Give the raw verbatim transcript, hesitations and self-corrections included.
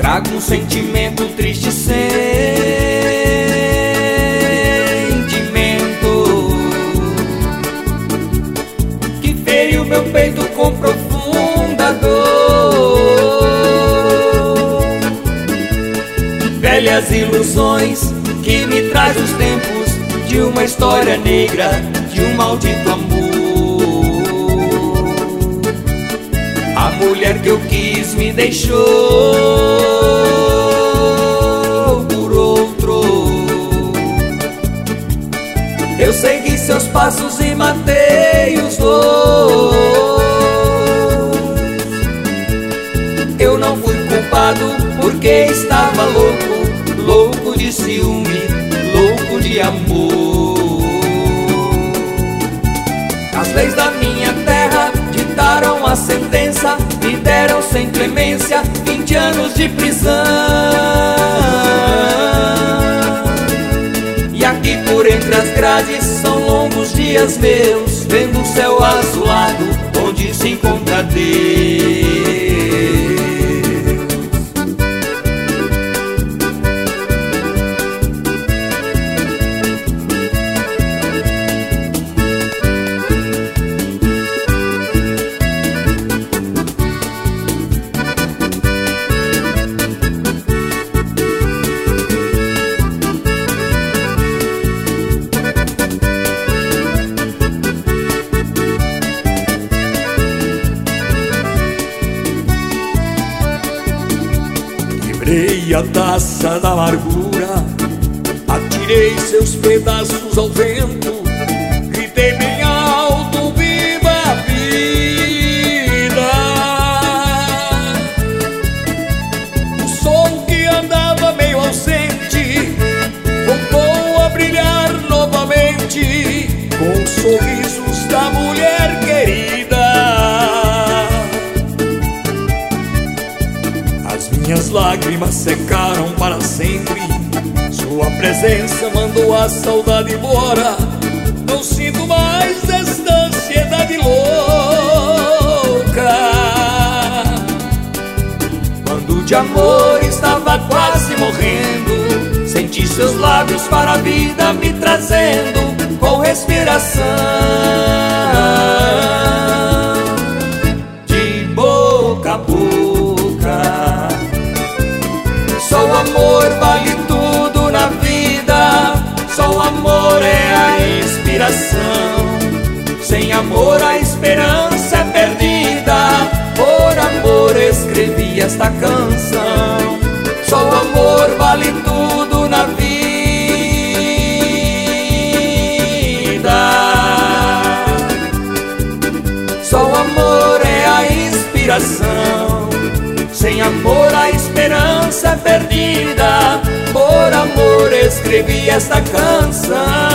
trago um sentimento triste, sentimento que feriu meu peito com profunda dor. Velhas ilusões que me traz os tempos de uma história negra, de um maldito amor. A mulher que eu quis me deixou por outro. Eu segui seus passos e matei os dois. Eu não fui culpado porque estava louco, louco de ciúme, louco de amor. As leis da minha terra ditaram a sentença, me deram sem clemência vinte anos de prisão. E aqui por entre as grades são longos dias meus, vendo o céu azulado onde se encontra Deus. Quebrei a taça da amargura, atirei seus pedaços ao vento, gritei bem alto, viva a vida. O sol que andava meio ausente voltou a brilhar novamente com os sorrisos da mulher querida. Minhas lágrimas secaram para sempre, sua presença mandou a saudade embora. Não sinto mais esta ansiedade louca. Quando de amor estava quase morrendo, senti seus lábios para a vida me trazendo com respiração. De boca a boca, só o amor vale tudo na vida, só o amor é a inspiração. Sem amor a esperança é perdida, por amor escrevi esta canção. Só o amor vale tudo na vida, só o amor é a inspiração. Sem amor a esperança é perdida, por amor escrevi esta canção.